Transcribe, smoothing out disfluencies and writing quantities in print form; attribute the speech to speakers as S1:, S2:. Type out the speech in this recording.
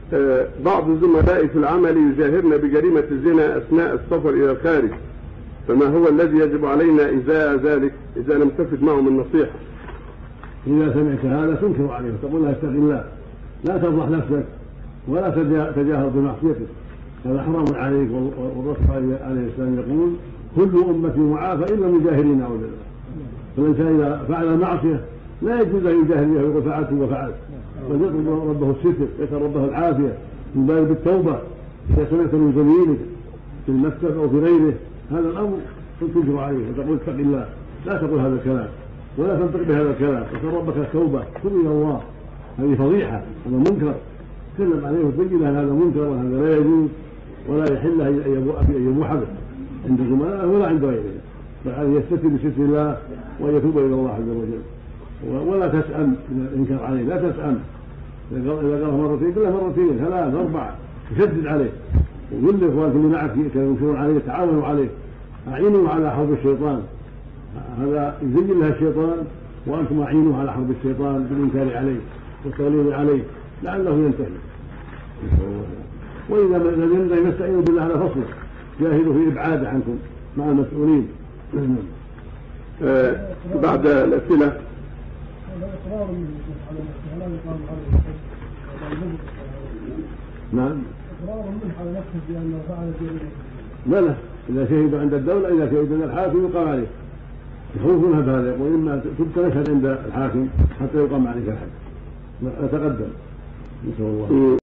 S1: بعض زملائي في العمل يجاهرن بجريمة الزنا أثناء السفر إلى الخارج، فما هو الذي يجب علينا إزاء ذلك إذا لم تفد معهم النصيحة؟
S2: إذا سمعت هذا تنكر عليه وتقول له اتق الله، لا تفضح نفسك ولا تجاهر بمعصيتك، هذا حرام عليك. والرسول عليه السلام يقول كل أمتي معافى إلا المجاهرين أعوذ بالله. فالإنسان إذا فعل معصية لا يجوز أن يجاهر بها ويقول فعلت وفعلت، بل يطلب ربه الستر، يسأل ربه العافية من باب التوبة. إذا سمعت من زميلك في المكتب أو في غيره هذا الأمر تنكر عليه وتقول اتق الله، لا تقول هذا الكلام ولا تنطق بهذا الكلام، واسأل ربك التوبة، تب إلى الله. هذه فضيحة، هذا منكر، تكلم عليه وتبين له هذا منكر وهذا لا يجوز ولا يحل أن يبوح به عند زملائه ولا عند غيره، بل يستتر بستر الله ويتوب إلى الله عز وجل. ولا تسأم من الإنكار عليه، لا تسأم. إذا قال مرتين قل له مرتين 3 4، تشدد عليه وقل لإخوانك اللي معك كانوا ينكرون عليه تعاونوا عليه، أعينوا على حرب الشيطان، هذا يزين لها الشيطان وأنتم أعينوا على حرب الشيطان بالإنكار عليه والتغليظ عليه لعله ينتهي. وإذا لم ينتهي فاستعينوا بالله على فصله، جاهدوا في إبعاده عنكم مع المسؤولين.
S1: بعد الأسئلة
S2: نعم لا إذا شهدوا عند الدولة، إذا شهدوا عند الحاكم يقام عليه، يخوفونها بهذا، يقول إما تبقى نشهد عند الحاكم حتى يقام عليك الحد. نتقدم. نسأل الله.